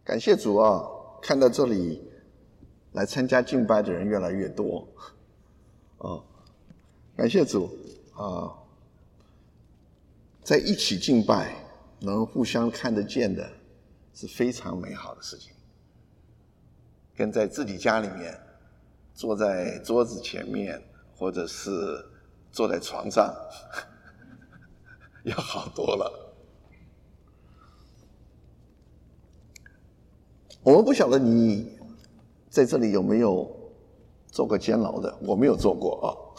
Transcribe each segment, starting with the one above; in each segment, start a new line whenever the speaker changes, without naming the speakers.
感谢主啊，看到这里来参加敬拜的人越来越多感谢主在一起敬拜能互相看得见的是非常美好的事情，跟在自己家里面坐在桌子前面或者是坐在床上要好多了。我们不晓得你在这里有没有做过监牢的，我没有做过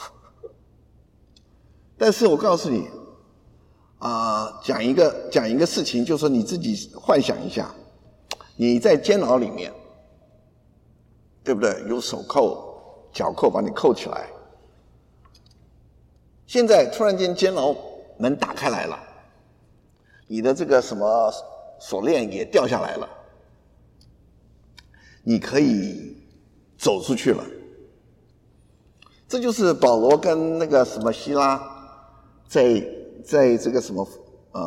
但是我告诉你讲一个事情，就是说你自己幻想一下，你在监牢里面，对不对？有手铐、脚铐把你扣起来，现在突然间监牢门打开来了，你的这个什么锁链也掉下来了，你可以走出去了。这就是保罗跟那个什么希拉在这个什么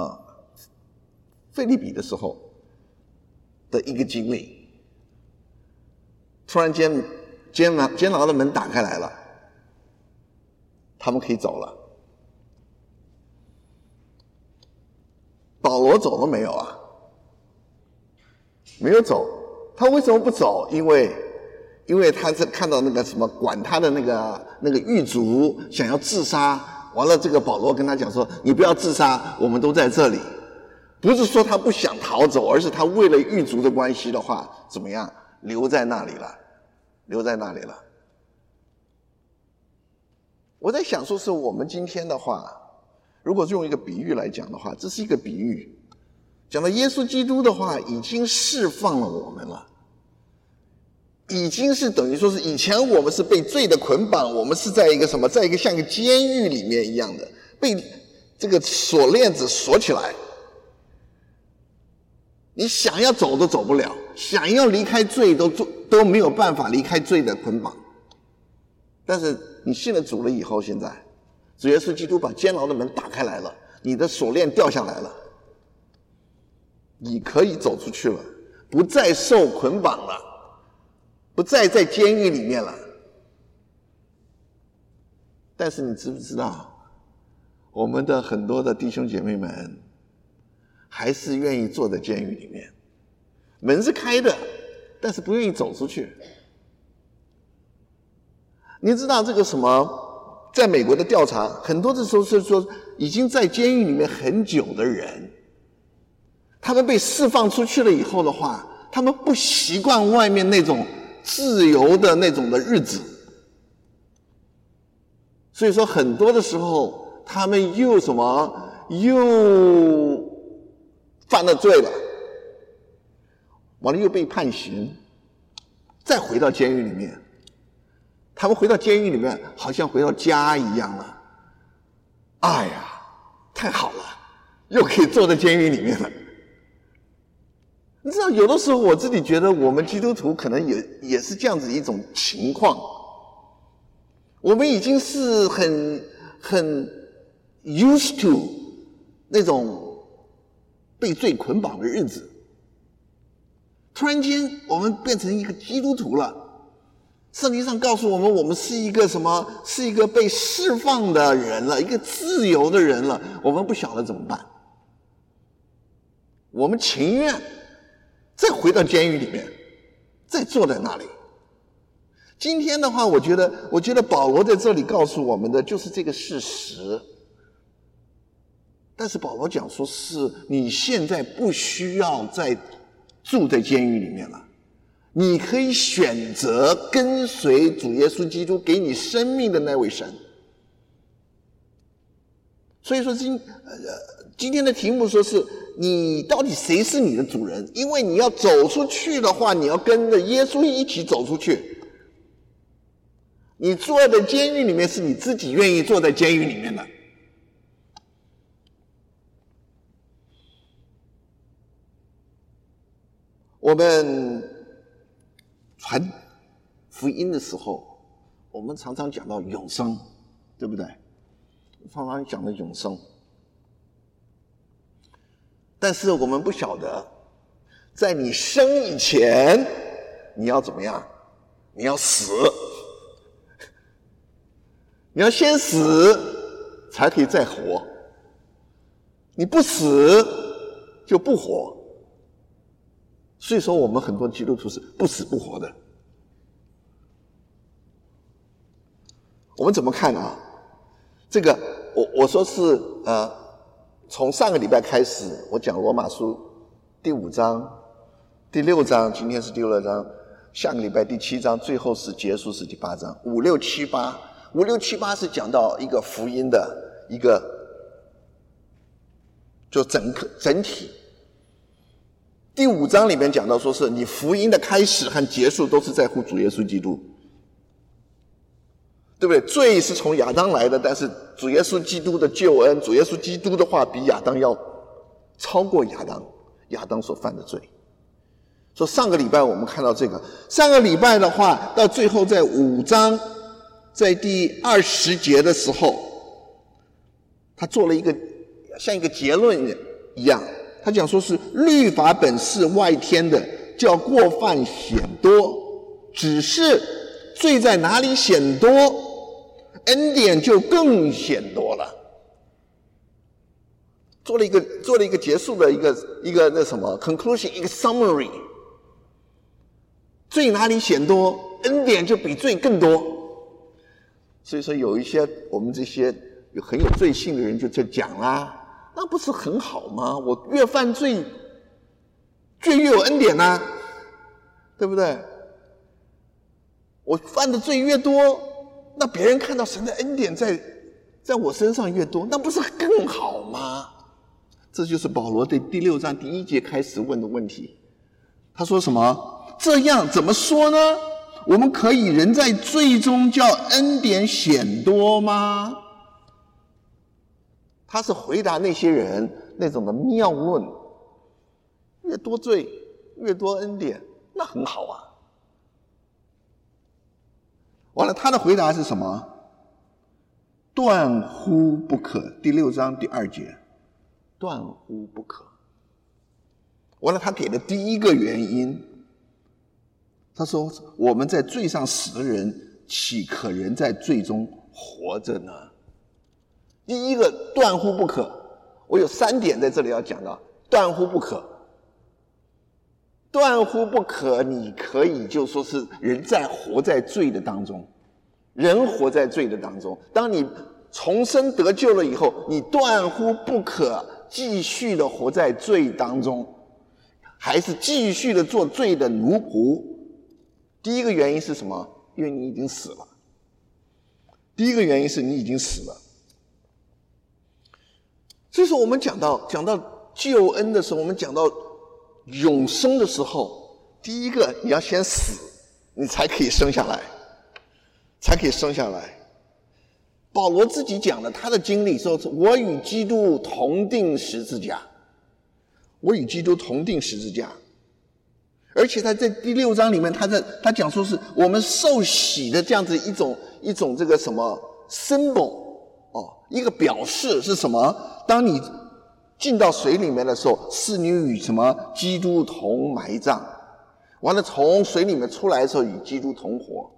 腓立比的时候的一个经历。突然间监牢的门打开来了，他们可以走了。保罗走了没有啊？没有走。他为什么不走？因为他是看到那个什么管他的那个狱卒想要自杀，完了这个保罗跟他讲说，你不要自杀，我们都在这里。不是说他不想逃走，而是他为了狱卒的关系的话，怎么样，留在那里了。我在想说是我们今天的话，如果用一个比喻来讲的话，这是一个比喻，讲到耶稣基督的话已经释放了我们了，已经是等于说是以前我们是被罪的捆绑，我们是在一个什么，在一个像一个监狱里面一样的，被这个锁链子锁起来，你想要走都走不了，想要离开罪都没有办法离开罪的捆绑。但是你信了主了以后，现在主耶稣基督把监牢的门打开来了，你的锁链掉下来了，你可以走出去了，不再受捆绑了，不再在监狱里面了。但是你知不知道，我们的很多的弟兄姐妹们还是愿意坐在监狱里面，门是开的，但是不愿意走出去。你知道这个什么，在美国的调查，很多的时候是说已经在监狱里面很久的人，他们被释放出去了以后的话，他们不习惯外面那种自由的那种的日子，所以说很多的时候他们又犯了罪了，完了又被判刑，再回到监狱里面。他们回到监狱里面好像回到家一样了，哎呀太好了，又可以坐在监狱里面了。你知道有的时候我自己觉得我们基督徒可能也是这样子一种情况，我们已经是很 used to 那种被罪捆绑的日子，突然间我们变成一个基督徒了，圣经上告诉我们，我们是一个什么？是一个被释放的人了，一个自由的人了。我们不晓得怎么办，我们情愿再回到监狱里面，再坐在那里。今天的话，我觉得保罗在这里告诉我们的就是这个事实。但是保罗讲说是你现在不需要再住在监狱里面了，你可以选择跟随主耶稣基督给你生命的那位神。所以说今天的题目说是你到底谁是你的主人？因为你要走出去的话，你要跟着耶稣一起走出去。你坐在监狱里面是你自己愿意坐在监狱里面的。我们传福音的时候，我们常常讲到永生，对不对？常常讲的永生，但是我们不晓得在你生以前，你要怎么样？你要死，你要先死才可以再活，你不死就不活。所以说我们很多基督徒是不死不活的。我们怎么看啊？这个我说是从上个礼拜开始，我讲罗马书第5章、第6章，今天是第6章，下个礼拜第7章，最后是结束是第8章，5、6、7、8，5、6、7、8是讲到一个福音的一个就整体。第5章里面讲到说是你福音的开始和结束都是在乎主耶稣基督。对不对？罪是从亚当来的，但是主耶稣基督的救恩，主耶稣基督的话比亚当要超过亚当所犯的罪。所以上个礼拜我们看到这个，上个礼拜的话到最后在5章在第20节的时候，他做了一个像一个结论一样，他讲说是律法本是外添的，叫过犯显多，只是罪在哪里显多，恩典就更显多了。做了一个结束的一个那什么 conclusion， 一个 summary。罪哪里显多，恩典就比罪更多。所以说有一些我们这些很有罪性的人就讲啦，那不是很好吗？我越犯罪，越有恩典啊，对不对？我犯的罪越多，那别人看到神的恩典在我身上越多，那不是更好吗？这就是保罗对第6章第1节开始问的问题。他说什么？这样怎么说呢？我们可以人在罪中叫恩典显多吗？他是回答那些人那种的谬论，越多罪越多恩典，那很好啊。完了，他的回答是什么？断乎不可。第6章第2节，断乎不可。完了，他给的第一个原因，他说我们在罪上死的人，岂可人在罪中活着呢？第一个断乎不可，我有3点在这里要讲到。断乎不可，断乎不可，你可以就说是人活在罪的当中，人活在罪的当中。当你重生得救了以后，你断乎不可继续的活在罪当中，还是继续的做罪的奴仆。第一个原因是什么？因为你已经死了。第一个原因是你已经死了。所以说我们讲到救恩的时候，我们讲到永生的时候，第一个你要先死，你才可以生下来，保罗自己讲的他的经历说，我与基督同定十字架，而且他在第6章里面，他讲说是我们受洗的这样子一种这个什么 symbol 一个表示是什么？当你进到水里面的时候，是你与什么基督同埋葬，完了从水里面出来的时候与基督同活。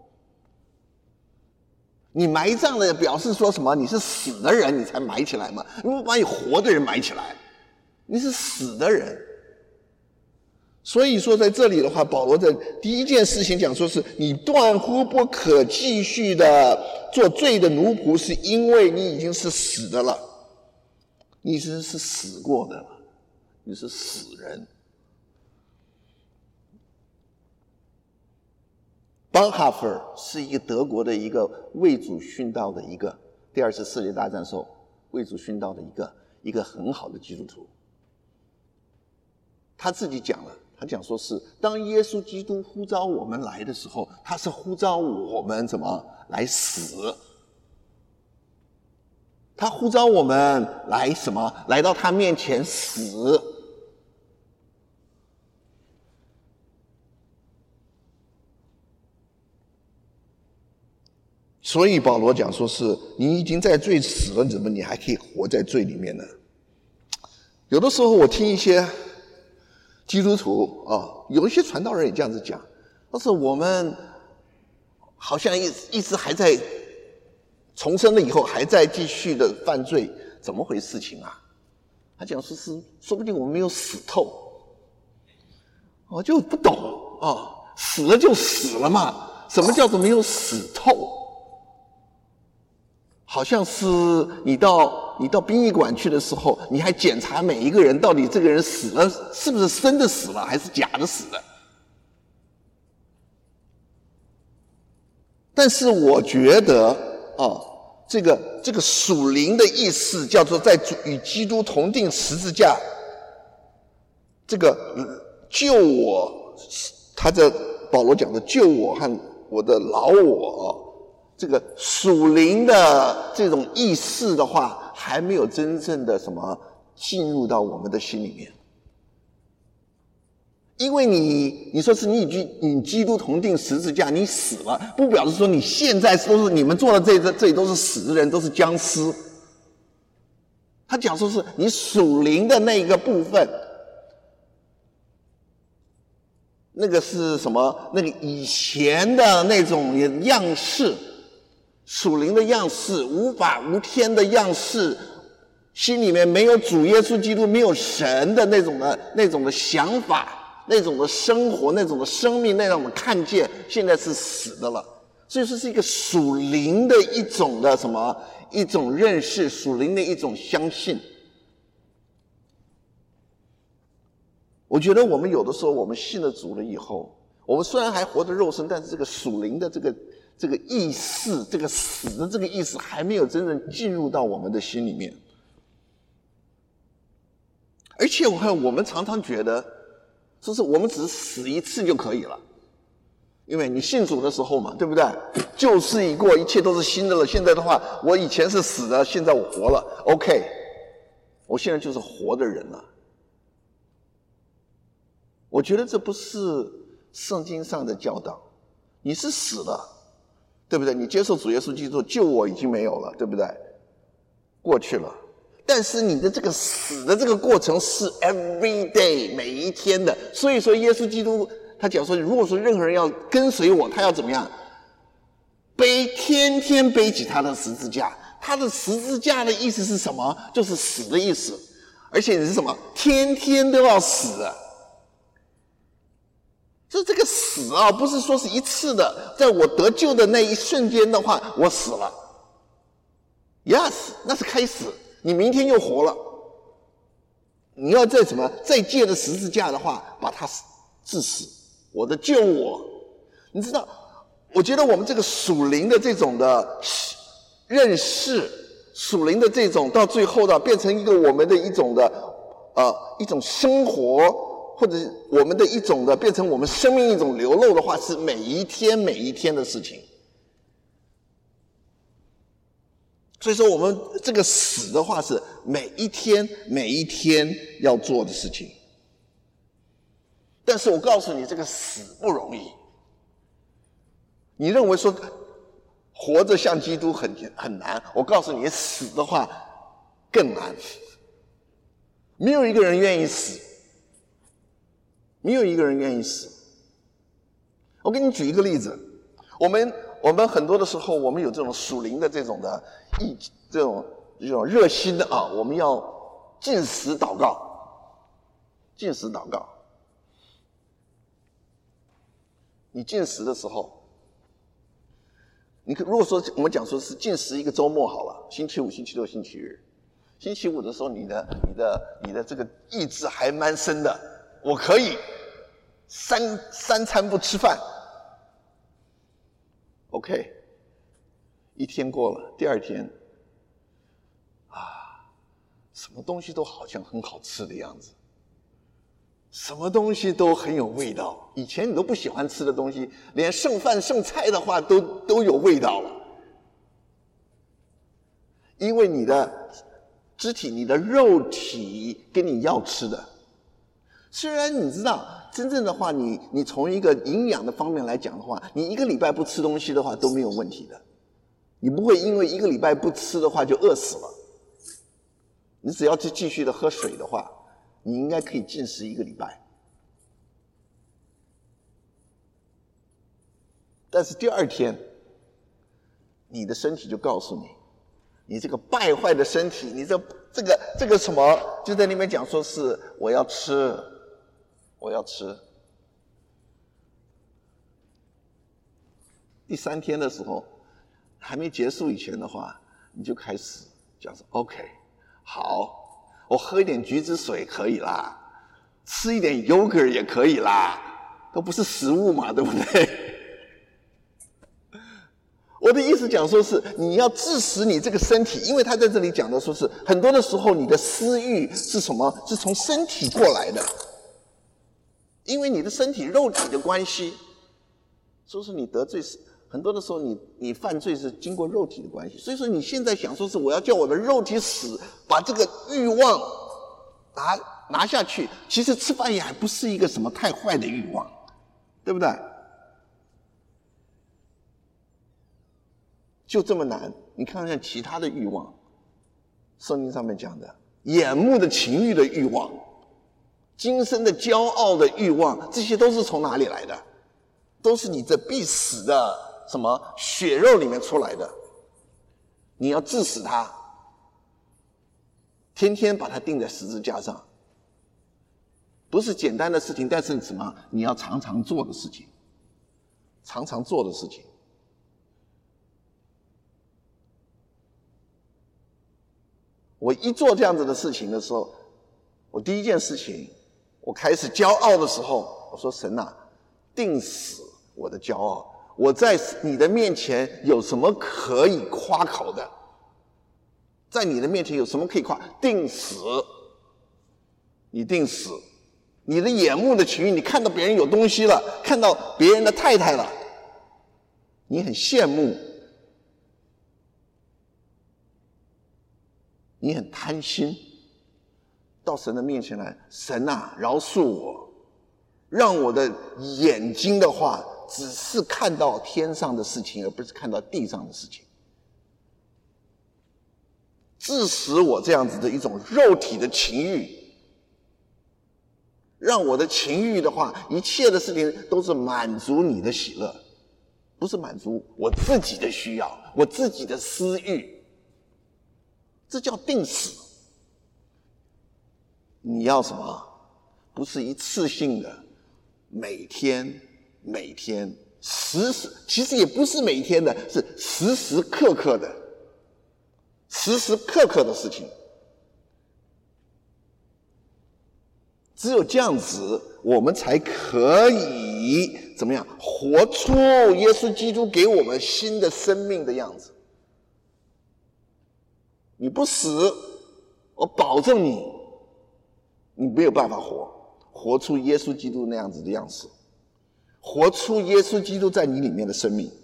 你埋葬的表示说什么？你是死的人，你才埋起来嘛，你不把你活的人埋起来，你是死的人。所以说在这里的话，保罗的第一件事情讲说是你断乎不可继续的做罪的奴仆，是因为你已经是死的了，你已经是死过的了，你是死人。Bonhoeffer 是一个德国的一个为主殉道的第2次世界大战时候为主殉道的一个很好的基督徒。他自己讲了，他讲说是当耶稣基督呼召我们来的时候，他是呼召我们怎么来死，他呼召我们来什么？来到他面前死。所以保罗讲说是你已经在罪死了，怎么你还可以活在罪里面呢？有的时候我听一些基督徒啊，有一些传道人也这样子讲，但是我们好像一直还在重生了以后还在继续的犯罪，怎么回事情啊？他讲说不定我们没有死透，我就不懂啊，死了就死了嘛，什么叫做没有死透？好像是你到殡仪馆去的时候，你还检查每一个人到底这个人死了是不是真的死了还是假的死了。但是我觉得这个属灵的意思叫做在与基督同定十字架，这个救我，他在保罗讲的救我和我的老我，这个属灵的这种意识的话，还没有真正的进入到我们的心里面。因为你说是你与基督同定十字架，你死了，不表示说你现在都是你们做的这里都是死的人，都是僵尸。他讲说是你属灵的那个部分，那个是什么？那个以前的那种样式，属灵的样式，无法无天的样式，心里面没有主耶稣基督，没有神的那种的想法。那种的生活，那种的生命，那种的看见，现在是死的了。所以说是一个属灵的一种的一种认识，属灵的一种相信。我觉得我们有的时候，我们信了主了以后，我们虽然还活着肉身，但是这个属灵的这个意识，这个死的这个意识，还没有真正进入到我们的心里面。而且我们常常觉得，说是我们只是死一次就可以了，因为你信主的时候嘛，对不对？旧事已过，一切都是新的了。现在的话，我以前是死的，现在我活了 ，OK， 我现在就是活的人了。我觉得这不是圣经上的教导。你是死了，对不对？你接受主耶稣基督救我已经没有了，对不对？过去了。但是你的这个死的这个过程是 every day 每一天的，所以说耶稣基督他讲说，如果说任何人要跟随我，他要怎么样？天天背起他的十字架。他的十字架的意思是什么？就是死的意思。而且你是什么？天天都要死啊！就这个死啊，不是说是一次的，在我得救的那一瞬间的话，我死了。Yes， 那是开始。你明天又活了，你要再借着十字架的话，把它致死，我的救我。你知道，我觉得我们这个属灵的这种的认识，属灵的这种到最后的变成一个我们的一种的一种生活，或者我们的一种的变成我们生命一种流露的话，是每一天每一天的事情。所以说我们这个死的话是每一天每一天要做的事情。但是我告诉你，这个死不容易。你认为说活着像基督很难，我告诉你，死的话更难。没有一个人愿意死，没有一个人愿意死。我给你举一个例子，我们很多的时候，我们有这种属灵的这种的这种热心的我们要禁食祷告，禁食祷告。你禁食的时候，如果说我们讲说是禁食一个周末好了，星期五、星期六、星期日。星期五的时候，你的这个意志还蛮深的，我可以三餐不吃饭。OK， 一天过了，第二天什么东西都好像很好吃的样子，什么东西都很有味道。以前你都不喜欢吃的东西，连剩饭剩菜的话都有味道了。因为你的肢体，你的肉体跟你要吃的。虽然你知道真正的话，你从一个营养的方面来讲的话，你一个礼拜不吃东西的话都没有问题的。你不会因为一个礼拜不吃的话就饿死了。你只要继续的喝水的话，你应该可以禁食一个礼拜。 但是第二天，你的身体就告诉你，你这个败坏的身体，你这个什么，就在里面讲说是我要吃，我要吃。第3天的时候，还没结束以前的话，你就开始讲说 OK， 好，我喝一点橘子水可以啦，吃一点 yogurt 也可以啦，都不是食物嘛，对不对？我的意思讲说是你要致使你这个身体，因为他在这里讲的说是很多的时候你的私欲是什么？是从身体过来的，因为你的身体肉体的关系，说是你得罪很多的时候你犯罪是经过肉体的关系，所以说你现在想说是我要叫我的肉体死，把这个欲望拿下去，其实吃饭也还不是一个什么太坏的欲望，对不对？就这么难，你看看其他的欲望，圣经上面讲的眼目的情欲的欲望，今生的骄傲的欲望，这些都是从哪里来的？都是你这必死的什么血肉里面出来的，你要治死它，天天把它钉在十字架上，不是简单的事情，但是什么？你要常常做的事情，常常做的事情。我一做这样子的事情的时候，我第一件事情，我开始骄傲的时候，我说神啊，定死我的骄傲，我在你的面前有什么可以夸口的？在你的面前有什么可以夸？定死，你定死，你的眼目的情欲，你看到别人有东西了，看到别人的太太了，你很羡慕，你很贪心，到神的面前来，神啊，饶恕我，让我的眼睛的话只是看到天上的事情，而不是看到地上的事情，致使我这样子的一种肉体的情欲，让我的情欲的话，一切的事情都是满足你的喜乐，不是满足我自己的需要，我自己的私欲，这叫定死。你要什么？不是一次性的，每天其实也不是每天的，是时时刻刻的事情。只有这样子，我们才可以怎么样活出耶稣基督给我们新的生命的样子。你不死，我保证你没有办法活出耶稣基督那样子的样式，活出耶稣基督在你里面的生命。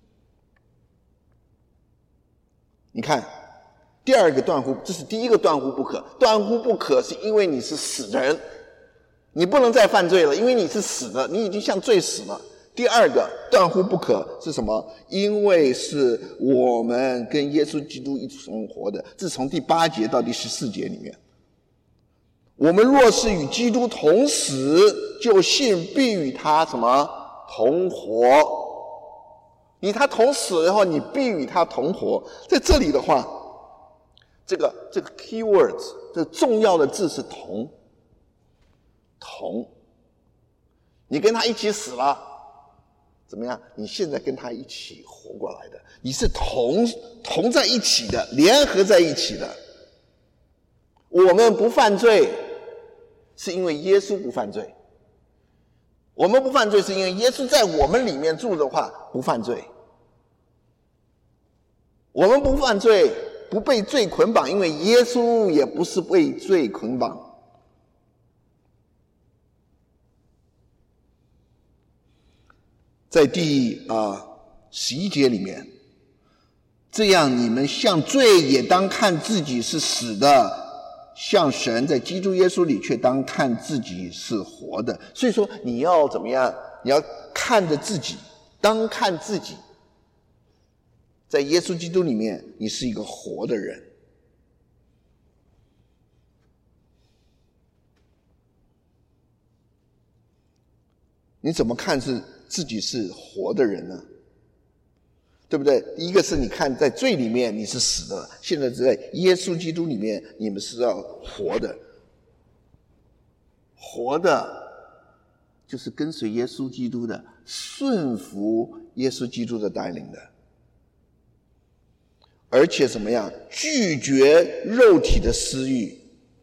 你看，第二个断乎，这是第一个断乎不可。断乎不可是因为你是死人，你不能再犯罪了，因为你是死的，你已经像罪死了。第二个断乎不可是什么？因为是我们跟耶稣基督一起生活的，这是从第8节到第14节里面。我们若是与基督同死，就信必与他什么同活。与他同死的话，你必与他同活。在这里的话，这个 key words， 这重要的字是同。你跟他一起死了，怎么样？你现在跟他一起活过来的，你是同在一起的，联合在一起的。我们不犯罪，是因为耶稣不犯罪。我们不犯罪，是因为耶稣在我们里面住的话，不犯罪。我们不犯罪，不被罪捆绑，因为耶稣也不是被罪捆绑。在第11节里面，这样你们像罪也当看自己是死的，像神在基督耶稣里却当看自己是活的。所以说你要怎么样？你要看着自己，当看自己，在耶稣基督里面你是一个活的人。你怎么看自己是活的人呢？ 对不对？一个是你看在罪里面你是死的，现在在耶稣基督里面你们是要活的。活的就是跟随耶稣基督的，顺服耶稣基督的带领的，而且怎么样？拒绝肉体的私欲。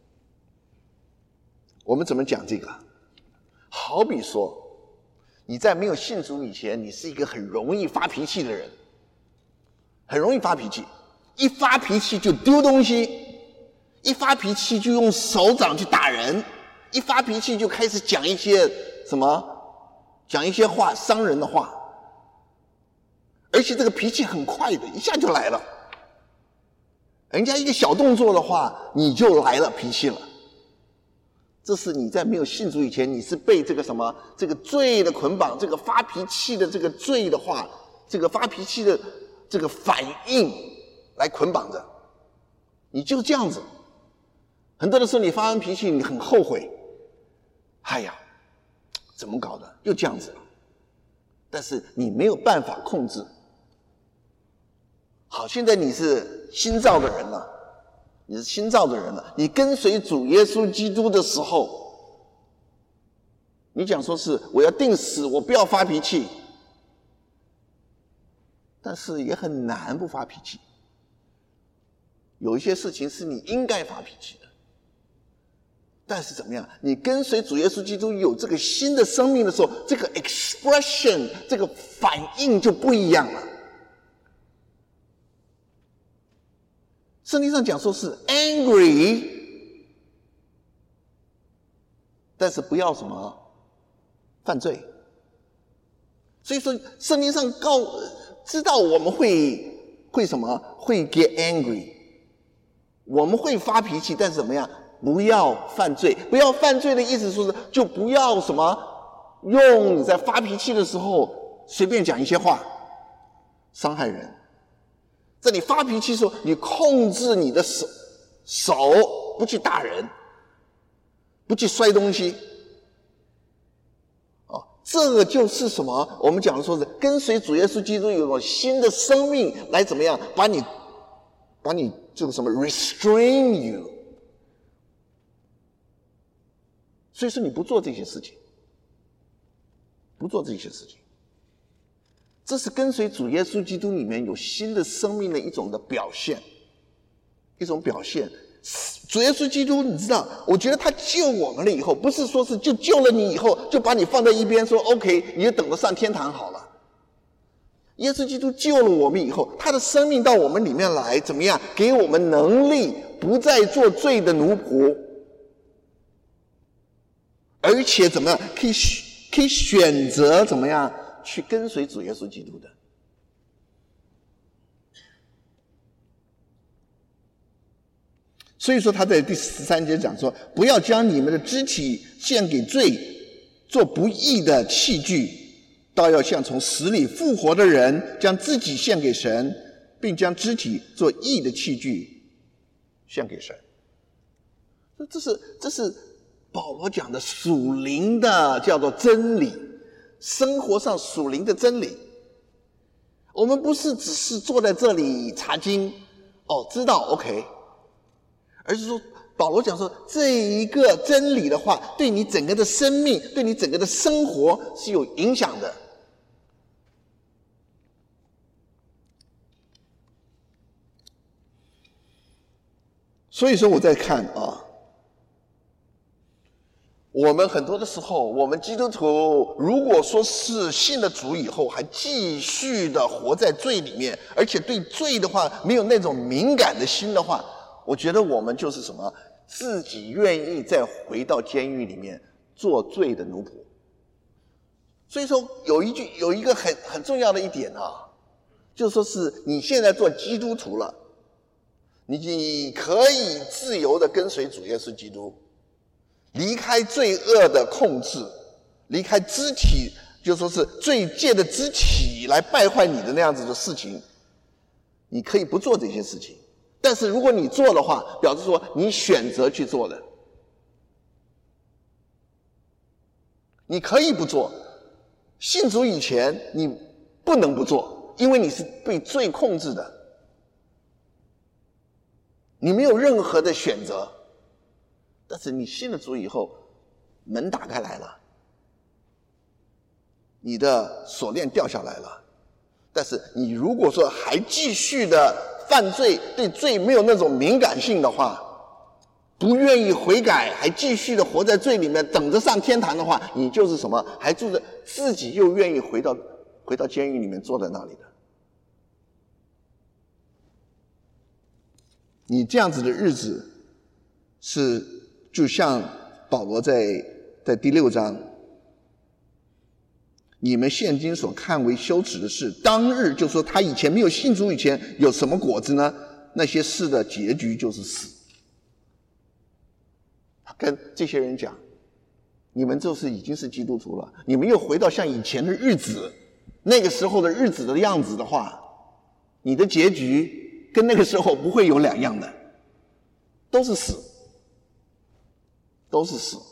我们怎么讲这个？好比说，你在没有信主以前，你是一个很容易发脾气的人，很容易发脾气，一发脾气就丢东西，一发脾气就用手掌去打人，一发脾气就开始讲一些什么，讲一些话伤人的话，而且这个脾气很快的，一下就来了。人家一个小动作的话，你就来了脾气了。这是你在没有信主以前，你是被这个什么这个罪的捆绑，这个发脾气的这个罪的话，这个发脾气的这个反应来捆绑着，你就这样子。很多的时候你发完脾气，你很后悔，哎呀，怎么搞的，又这样子了。但是你没有办法控制。好，现在你是新造的人了，你是新造的人了。你跟随主耶稣基督的时候，你讲说是我要定死，我不要发脾气，但是也很难不发脾气。有一些事情是你应该发脾气的，但是怎么样？你跟随主耶稣基督有这个新的生命的时候，这个 expression 这个反应就不一样了。圣经上讲说是 angry， 但是不要什么犯罪。所以说圣经上知道我们会什么，会 get angry， 我们会发脾气，但是怎么样？不要犯罪。不要犯罪的意思说是就不要什么用你在发脾气的时候随便讲一些话伤害人。在你发脾气的时候，你控制你的手不去打人，不去摔东西。这个就是什么？我们讲的说是跟随主耶稣基督有种新的生命来怎么样把你这个什么 restrain you。所以说你不做这些事情，不做这些事情。这是跟随主耶稣基督里面有新的生命的一种的表现，一种表现。主耶稣基督，你知道，我觉得他救我们了以后，不是说是就救了你以后就把你放在一边说 OK， 你就等着上天堂好了。耶稣基督救了我们以后，他的生命到我们里面来，怎么样？给我们能力，不再做罪的奴仆，而且怎么样？可以选择怎么样？去跟随主耶稣基督的。所以说他在第13节讲说，不要将你们的肢体献给罪，做不义的器具，倒要像从死里复活的人，将自己献给神，并将肢体做义的器具献给神。这是保罗讲的属灵的叫做真理，生活上属灵的真理。我们不是只是坐在这里查经，知道 OK， 而是说保罗讲说这一个真理的话，对你整个的生命，对你整个的生活是有影响的。所以说我在看我们很多的时候，我们基督徒如果说是信了主以后还继续的活在罪里面，而且对罪的话没有那种敏感的心的话，我觉得我们就是什么，自己愿意再回到监狱里面做罪的奴仆。所以说有一个很重要的一点就是说是你现在做基督徒了，你可以自由的跟随主耶稣基督，离开罪恶的控制，离开肢体，就说是罪借的肢体来败坏你的那样子的事情，你可以不做这些事情。但是如果你做的话，表示说你选择去做的，你可以不做。信主以前你不能不做， 因为你是被罪控制的，你没有任何的选择。但是你信了主以后，门打开来了，你的锁链掉下来了。但是你如果说还继续的犯罪，对罪没有那种敏感性的话，不愿意悔改，还继续的活在罪里面，等着上天堂的话，你就是什么？还住着自己又愿意回到监狱里面坐在那里的。你这样子的日子是就像保罗在第6章，你们现今所看为羞耻的事，当日就说他以前没有信主以前有什么果子呢？那些事的结局就是死。他跟这些人讲，你们就是已经是基督徒了，你们又回到像以前的日子，那个时候的日子的样子的话，你的结局跟那个时候不会有两样的，都是死，都是死。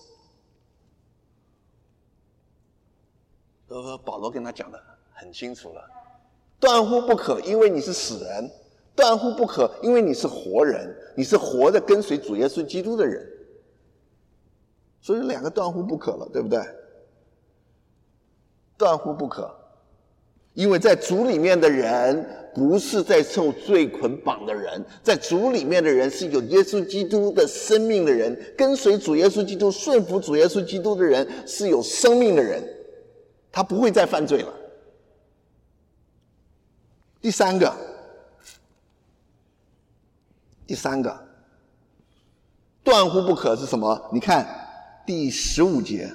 保罗跟他讲的很清楚了，断乎不可，因为你是死人；断乎不可，因为你是活人，你是活着跟随主耶稣基督的人。所以两个断乎不可了，对不对？断乎不可，因为在主里面的人不是在受罪捆绑的人，在主里面的人是有耶稣基督的生命的人，跟随主耶稣基督、顺服主耶稣基督的人是有生命的人，他不会再犯罪了。第三个，断乎不可是什么？你看第15节，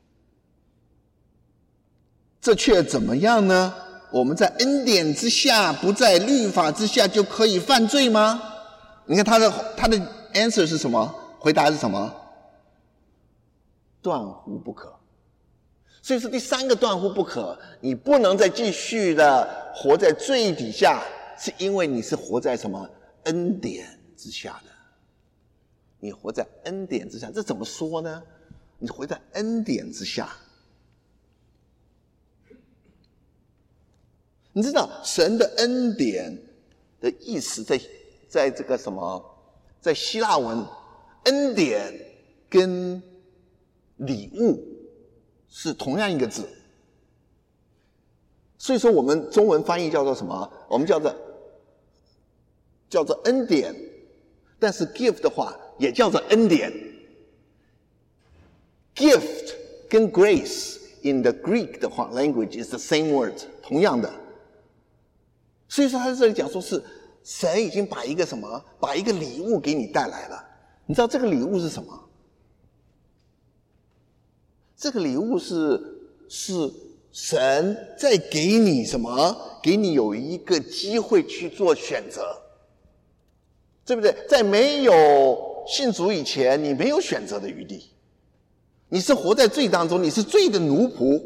这却怎么样呢？我们在恩典之下，不在律法之下，就可以犯罪吗？你看他的 answer 是什么？回答是什么？断乎不可。所以说第三个断乎不可，你不能再继续的活在罪底下，是因为你是活在什么？恩典之下的。你活在恩典之下，这怎么说呢？你活在恩典之下。你知道神的恩典的意思在这个什么，在希腊文，恩典跟礼物是同样一个字。所以说我们中文翻译叫做什么？我们叫做恩典，但是 give 的话也叫做恩典。gift 跟 grace in the Greek 的话 language is the same word， 同样的。所以说他在这里讲说是神已经把一个什么，把一个礼物给你带来了。你知道这个礼物是什么？这个礼物是神在给你什么？给你有一个机会去做选择，对不对？在没有信主以前，你没有选择的余地，你是活在罪当中，你是罪的奴仆。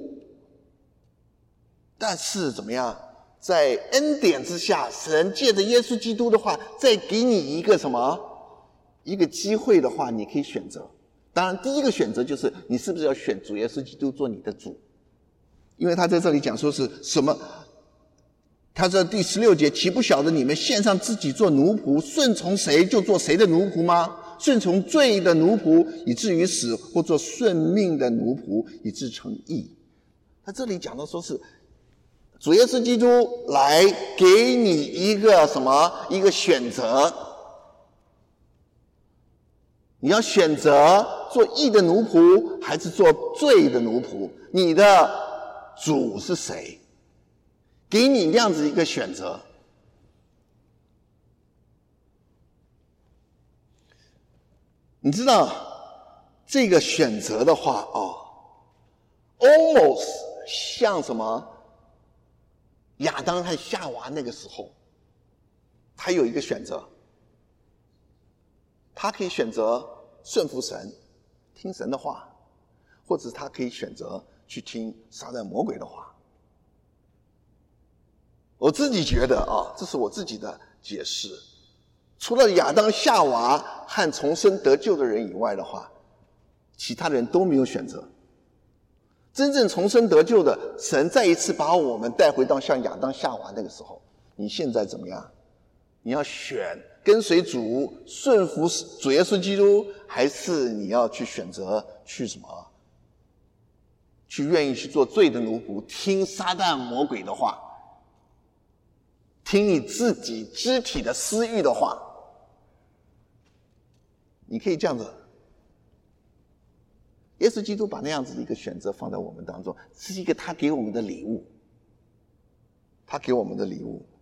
但是怎么样？在恩典之下，神借着耶稣基督的话，再给你一个什么？一个机会的话，你可以选择。当然，第一个选择就是你是不是要选主耶稣基督做你的主？因为他在这里讲说是什么？他说第16节，岂不晓得你们献上自己做奴仆，顺从谁就做谁的奴仆吗？顺从罪的奴仆以至于死，或做顺命的奴仆以致成义。他这里讲到说是主耶稣基督来给你一个什么？一个选择。你要选择做义的奴仆，还是做罪的奴仆？你的主是谁？给你那样子一个选择。你知道这个选择的话almost 像什么？亚当和夏娃那个时候，他有一个选择，他可以选择顺服神，听神的话，或者他可以选择去听撒旦魔鬼的话。我自己觉得这是我自己的解释，除了亚当夏娃和重生得救的人以外的话，其他人都没有选择。 真正重生得救的神再一次把我们带回到像亚当夏娃那个时候，你现在怎么样？你要选跟随主，顺服主耶稣基督，还是你要去选择去什么？去愿意去做罪的奴仆，听撒旦魔鬼的话，听你自己肢体的私欲的话。你可以这样子，耶稣基督把那样子的一个选择放在我们当中，是一个他给我们的礼物，他给我们的礼物。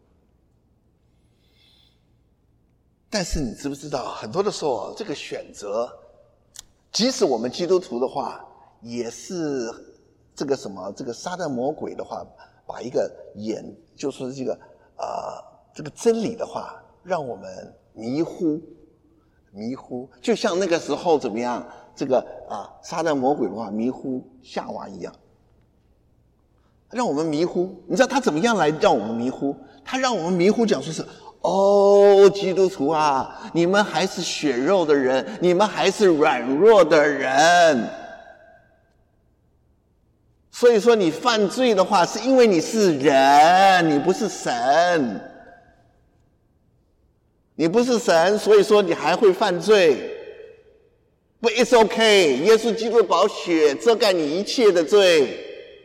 但是你知不知道，很多的时候这个选择，即使我们基督徒的话，也是这个什么，这个撒旦魔鬼的话，把一个就说这个真理的话，让我们迷糊，就像那个时候怎么样，这个撒旦魔鬼的话迷糊夏娃一样，让我们迷糊。你知道他怎么样来让我们迷糊？他让我们迷糊，讲说是基督徒啊，你们还是血肉的人，你们还是软弱的人。所以说你犯罪的话，是因为你是人，你不是神。你不是神，所以说你还会犯罪。But it's okay， 耶稣基督的宝血遮盖你一切的罪。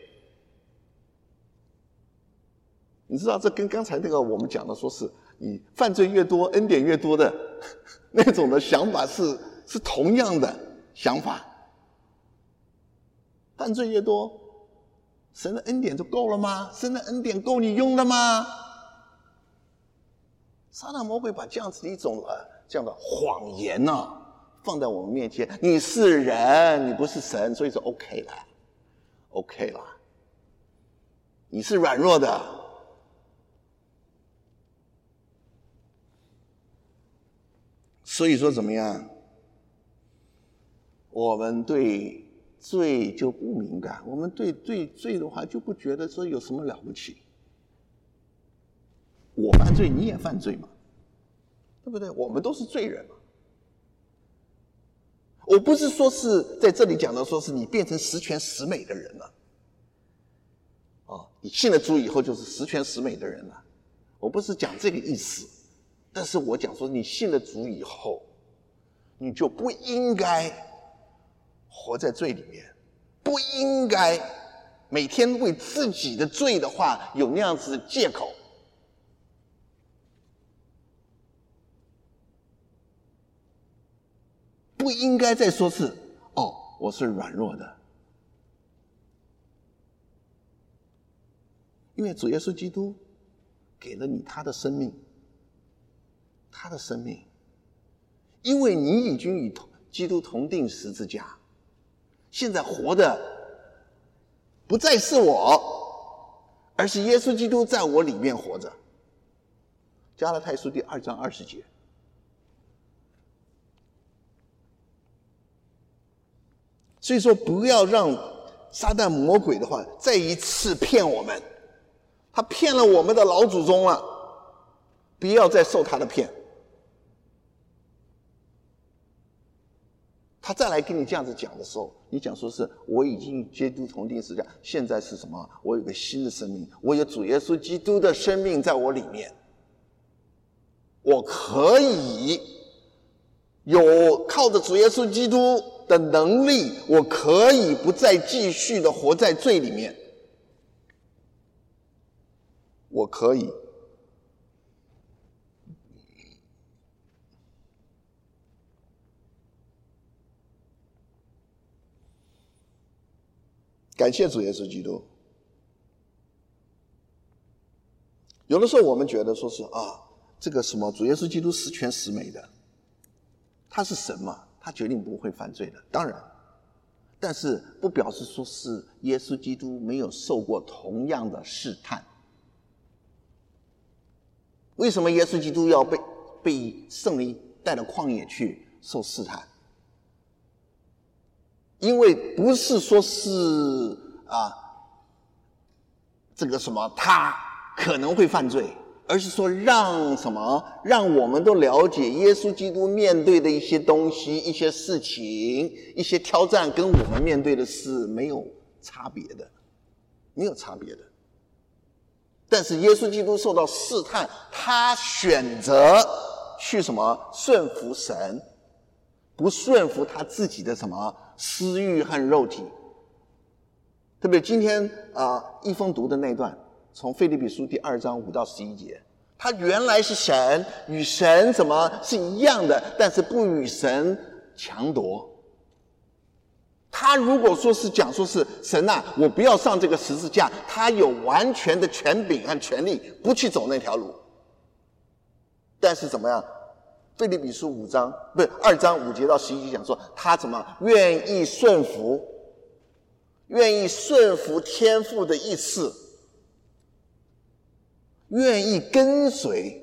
你知道这跟刚才那个我们讲的说是你犯罪越多恩典越多的那种的想法是同样的想法。犯罪越多，神的恩典就够了吗？神的恩典够你用的吗？撒旦魔鬼把这样子的一种这样的谎言放在我们面前，你是人，你不是神，所以说 OK 啦，你是软弱的。所以说怎么样？我们对罪就不敏感，我们对罪的话就不觉得说有什么了不起。我犯罪你也犯罪嘛，对不对？我们都是罪人嘛。我不是说是在这里讲的说是你变成十全十美的人了，你信了主以后就是十全十美的人了，我不是讲这个意思。但是我讲说你信了主以后，你就不应该活在罪里面，不应该每天为自己的罪的话有那样子的借口。不应该再说是我是软弱的。因为主耶稣基督给了你他的生命，因为你已经与基督同定十字架，现在活的不再是我，而是耶稣基督在我里面活着。加拉太书第2章20节。所以说不要让撒旦魔鬼的话再一次骗我们，他骗了我们的老祖宗了，不要再受他的骗。他再来跟你这样子讲的时候，你讲说是我已经与基督同定十字架，现在是什么？我有个新的生命，我有主耶稣基督的生命在我里面，我可以有靠着主耶稣基督的能力，我可以不再继续的活在罪里面，我可以。感谢主耶稣基督。有的时候我们觉得说是这个什么主耶稣基督十全十美的，他是神嘛，他决定不会犯罪的，当然，但是不表示说是耶稣基督没有受过同样的试探。为什么耶稣基督要被圣灵带到旷野去受试探？因为不是说是这个什么他可能会犯罪，而是说让我们都了解耶稣基督面对的一些东西、一些事情、一些挑战，跟我们面对的事没有差别的，没有差别的。但是耶稣基督受到试探，他选择去什么顺服神，不顺服他自己的什么私欲和肉体。特别今天一峰读的那段，从腓立比书第2章5到11节，他原来是神，与神什么是一样的，但是不与神强夺。他如果说是讲说是神啊，我不要上这个十字架，他有完全的权柄和权利不去走那条路。但是怎么样？腓立比书2章5节到11节讲说，他怎么愿意顺服天父的意思，愿意跟随。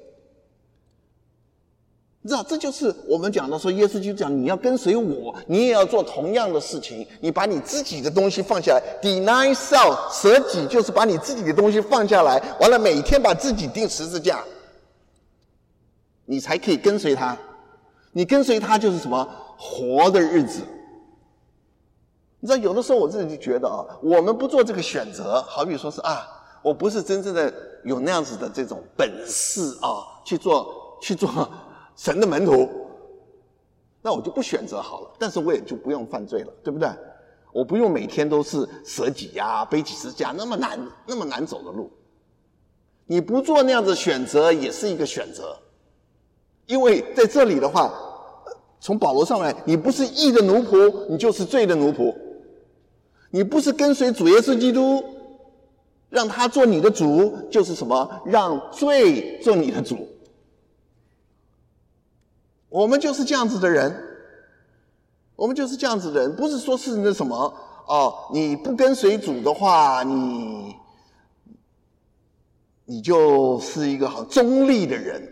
你知道，这就是我们讲的说，耶稣就讲你要跟随我，你也要做同样的事情，你把你自己的东西放下来 ，deny self， 舍己就是把你自己的东西放下来，完了每天把自己钉十字架，你才可以跟随他。你跟随他就是什么活的日子。你知道，有的时候我自己就觉得我们不做这个选择，好比说是我不是真正的有那样子的这种本事去做神的门徒，那我就不选择好了，但是我也就不用犯罪了，对不对？我不用每天都是舍己背几十架那么难走的路。你不做那样子选择也是一个选择，因为在这里的话，从保罗上来，你不是义的奴仆，你就是罪的奴仆。你不是跟随主耶稣基督，让他做你的主，就是什么？让罪做你的主。我们就是这样子的人，不是说是那什么你不跟随主的话，你就是一个很中立的人。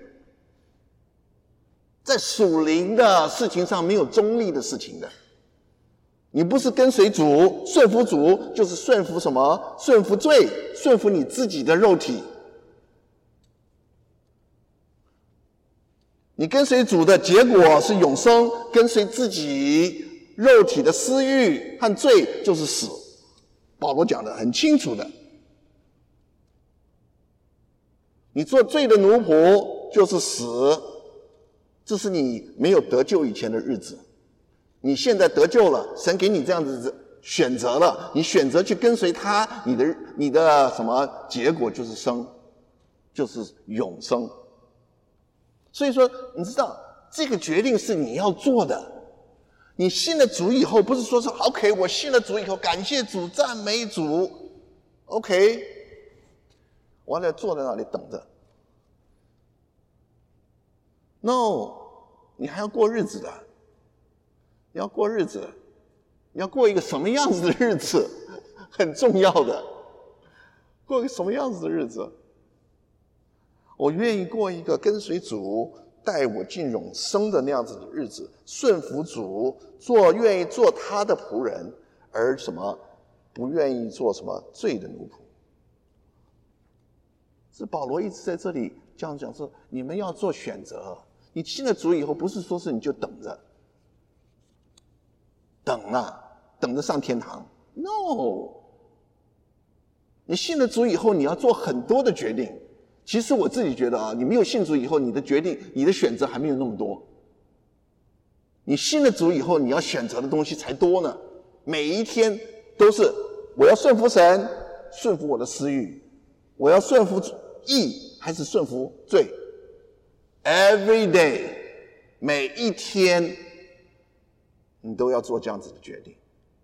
在属灵的事情上没有中立的事情的。你不是跟随主，顺服主，就是顺服什么？顺服罪，顺服你自己的肉体。你跟随主的结果是永生，跟随自己肉体的私欲和罪就是死。保罗讲得很清楚的。你做罪的奴仆就是死，这是你没有得救以前的日子。你现在得救了，神给你这样子选择了，你选择去跟随他，你的什么结果就是生，就是永生。所以说，你知道这个决定是你要做的。你信了主以后，不是说是 OK， 我信了主以后，感谢主，赞美主 ，OK， 完了坐在那里等着。No， 你还要过日子的，你要过日子，你要过一个什么样子的日子，很重要的，过一个什么样子的日子。我愿意过一个跟随主带我进永生的那样子的日子，顺服主，愿意做他的仆人，而什么不愿意做什么罪的奴仆。是保罗一直在这里这样讲说，你们要做选择。你信了主以后，不是说是你就等着上天堂 ，no。你信了主以后，你要做很多的决定。其实我自己觉得你没有信主以后，你的决定、你的选择还没有那么多。你信了主以后，你要选择的东西才多呢。每一天都是我要顺服神，顺服我的私欲，我要顺服义还是顺服罪 ？Every day， 每一天你都要做这样子的决定。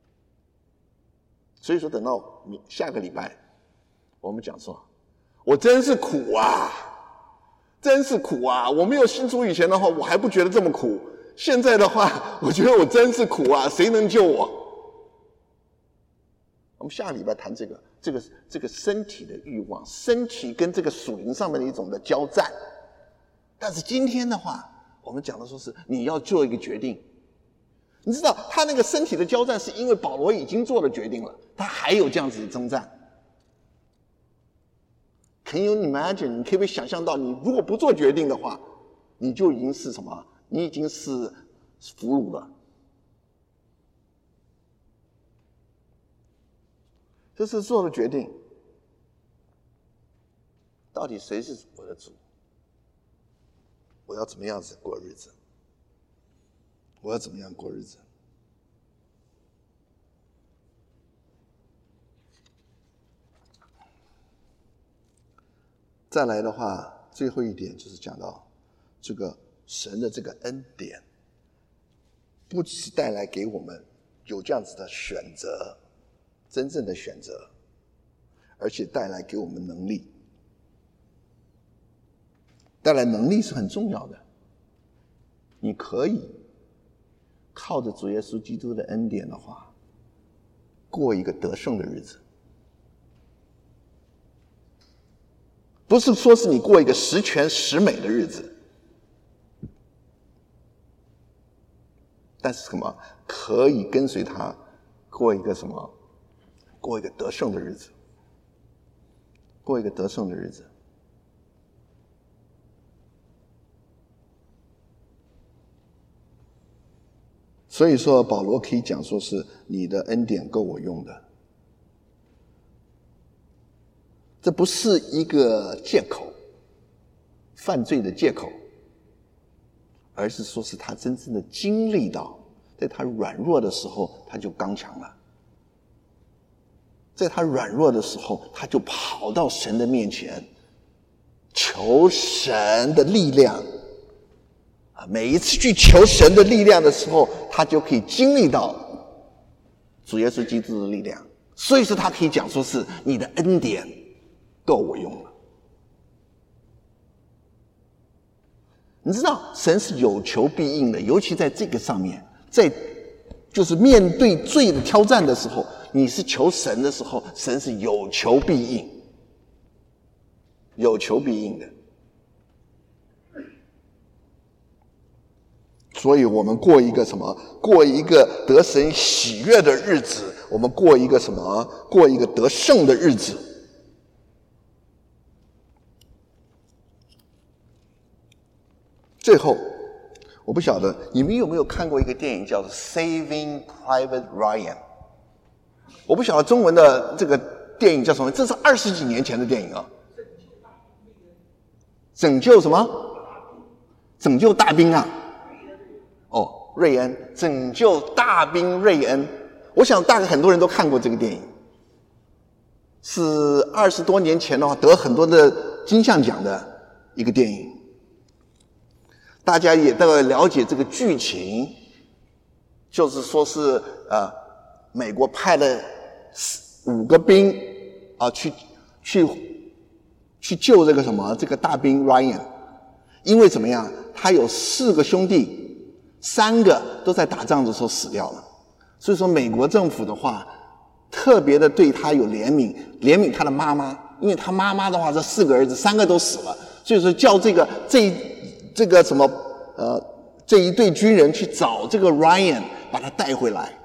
所以说，等到下个礼拜，我们讲说。我真是苦啊，真是苦啊！我没有信主以前的话，我还不觉得这么苦。现在的话，我觉得我真是苦啊！谁能救我？我们下个礼拜谈这个身体的欲望，身体跟这个属灵上面的一种的交战。但是今天的话，我们讲的说是你要做一个决定。你知道，他那个身体的交战，是因为保罗已经做了决定了，他还有这样子的征战。Can you imagine？ 你可不可以想象到，你如果不做决定的话，你就已经是什么？你已经是俘虏了。 这是做了决定，到底谁是我的主？我要怎么样子过日子？我要怎么样过日子？再来的话，最后一点就是讲到这个神的这个恩典，不只是带来给我们有这样子的选择，真正的选择，而且带来给我们能力。带来能力是很重要的。你可以靠着主耶稣基督的恩典的话，过一个得胜的日子。不是说是你过一个十全十美的日子，但是什么可以跟随他过一个什么？过一个得胜的日子，过一个得胜的日子。所以说，保罗可以讲说是你的恩典够我用的。这不是一个借口，犯罪的借口，而是说是他真正的经历到，在他软弱的时候他就刚强了，在他软弱的时候他就跑到神的面前求神的力量，每一次去求神的力量的时候，他就可以经历到主耶稣基督的力量。所以说他可以讲说是你的恩典够我用了。你知道神是有求必应的，尤其在这个上面，在就是面对罪的挑战的时候，你是求神的时候，神是有求必应，有求必应的。所以我们过一个什么？过一个得神喜悦的日子，我们过一个什么？过一个得胜的日子。最后，我不晓得你们有没有看过一个电影叫做《Saving Private Ryan》。我不晓得中文的这个电影叫什么，这是20几年前的电影啊。拯救什么？拯救大兵啊！哦，瑞恩，拯救大兵瑞恩。我想大概很多人都看过这个电影，是20多年前的话得很多的金像奖的一个电影。大家也都了解这个剧情，就是说是美国派了5个兵去救这个什么这个大兵 Ryan， 因为怎么样，他有4个兄弟，3个都在打仗的时候死掉了，所以说美国政府的话特别的对他有怜悯他的妈妈，因为他妈妈的话这4个儿子3个都死了，所以说叫这个什么这一队军人去找这个 Ryan 把他带回来，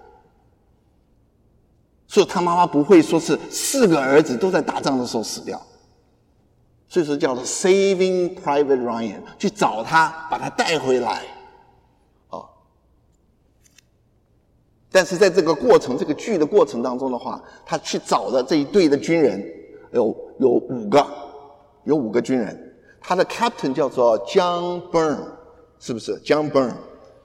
所以他妈妈不会说是4个儿子都在打仗的时候死掉，所以说叫做 Saving Private Ryan， 去找他把他带回来但是在这个过程，这个剧的过程当中的话，他去找的这一队的军人有5个军人，他的 captain 叫做 John Byrne， 是不是 John Byrne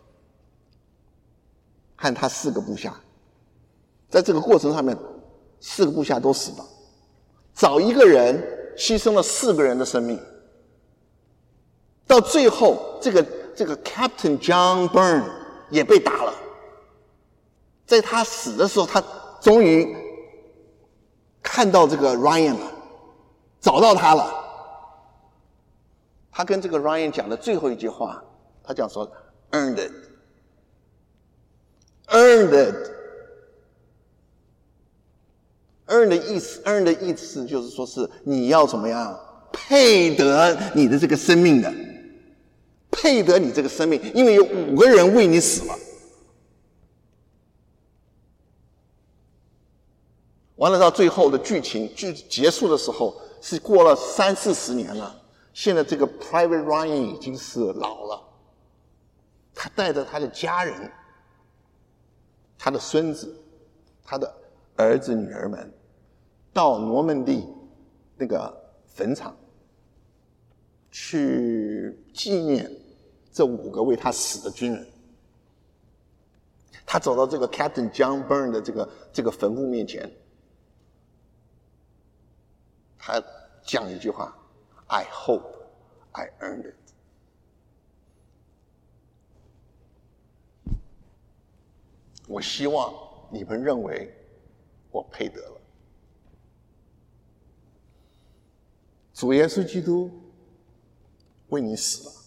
和他4个部下，在这个过程上面4个部下都死了，找一个人牺牲了4个人的生命，到最后这个 captain John Byrne 也被打了。在他死的时候，他终于看到这个 Ryan 了，找到他了。他跟这个 Ryan 讲的最后一句话，他讲说 earned it earned it earn 的意思就是说是你要怎么样配得你的这个生命的，配得你这个生命，因为有5个人为你死了。完了到最后的剧结束的时候是过了30-40年了，现在这个 Private Ryan 已经是老了，他带着他的家人，他的孙子，他的儿子女儿们到诺曼底那个坟场去纪念这5个为他死的军人。他走到这个 Captain John Byrne 的这个坟墓面前，他讲一句话 ：“I hope I earned it。”我希望你们认为我配得了。主耶稣基督为你死了，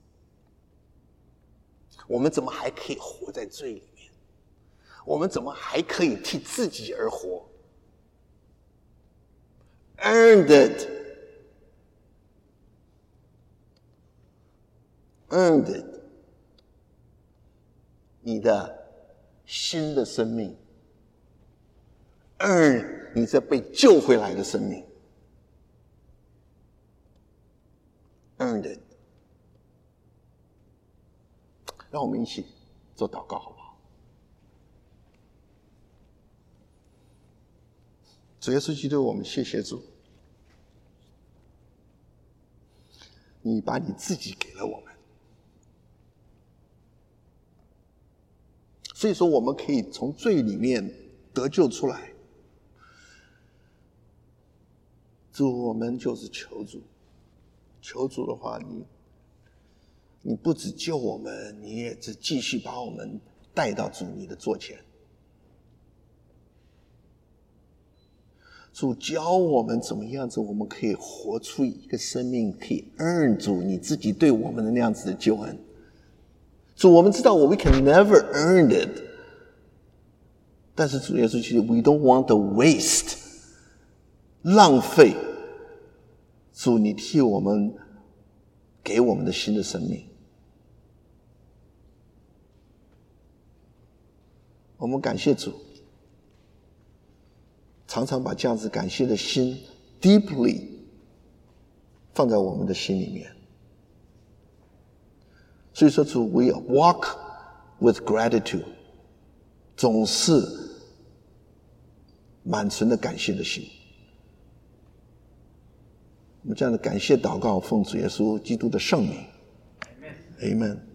我们怎么还可以活在罪里面？我们怎么还可以替自己而活 ？Earned it, earned it。你的新的生命 ，earn 你这被救回来的生命 ，earned it。让我们一起做祷告，好不好？主耶稣基督，我们谢谢主，你把你自己给了我们，所以说我们可以从罪里面得救出来。主，我们就是求主，求主的话，你不只救我们，你也只继续把我们带到主你的座前。主教我们怎么样子，我们可以活出一个生命，可以 earn 主你自己对我们的那样子的救恩。主，我们知道we can never earn it， 但是主耶稣基督 ，we don't want to waste， 浪费。主，你替我们给我们的新的生命。我们感谢主，常常把这样子感谢的心 deeply 放在我们的心里面。所以说主 we walk with gratitude， 总是满存的感谢的心。我们这样的感谢祷告，奉主耶稣基督的圣名 ，Amen。